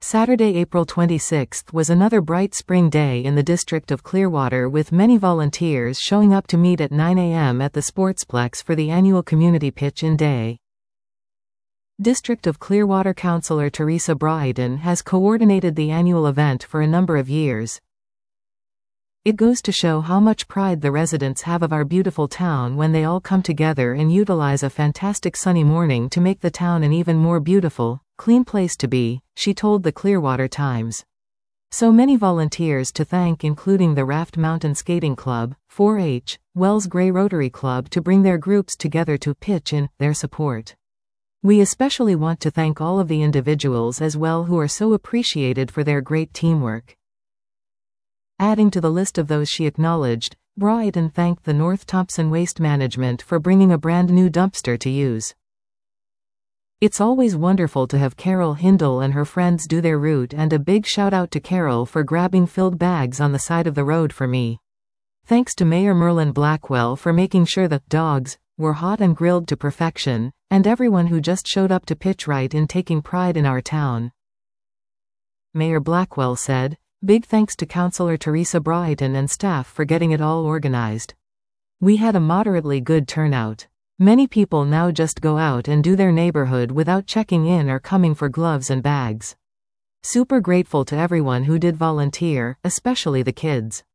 Saturday, April 26th was another bright spring day in the district of Clearwater, with many volunteers showing up to meet at 9 a.m. at the Sportsplex for the annual community pitch-in day. District of Clearwater Councillor Teresa Brydon has coordinated the annual event for a number of years. It goes to show how much pride the residents have of our beautiful town when they all come together and utilize a fantastic sunny morning to make the town an even more beautiful, clean place to be, she told the Clearwater Times. So many volunteers to thank, including the Raft Mountain Skating Club, 4-H, Wells Gray Rotary Club, to bring their groups together to pitch in their support. We especially want to thank all of the individuals as well who are so appreciated for their great teamwork. Adding to the list of those she acknowledged, Brydon thanked the North Thompson Waste Management for bringing a brand new dumpster to use. It's always wonderful to have Carol Hindle and her friends do their route, and a big shout out to Carol for grabbing filled bags on the side of the road for me. Thanks to Mayor Merlin Blackwell for making sure the dogs were hot and grilled to perfection, and everyone who just showed up to pitch right in taking pride in our town. Mayor Blackwell said, "Big thanks to Councillor Teresa Brydon and staff for getting it all organized. We had a moderately good turnout. Many people now just go out and do their neighborhood without checking in or coming for gloves and bags. Super grateful to everyone who did volunteer, especially the kids."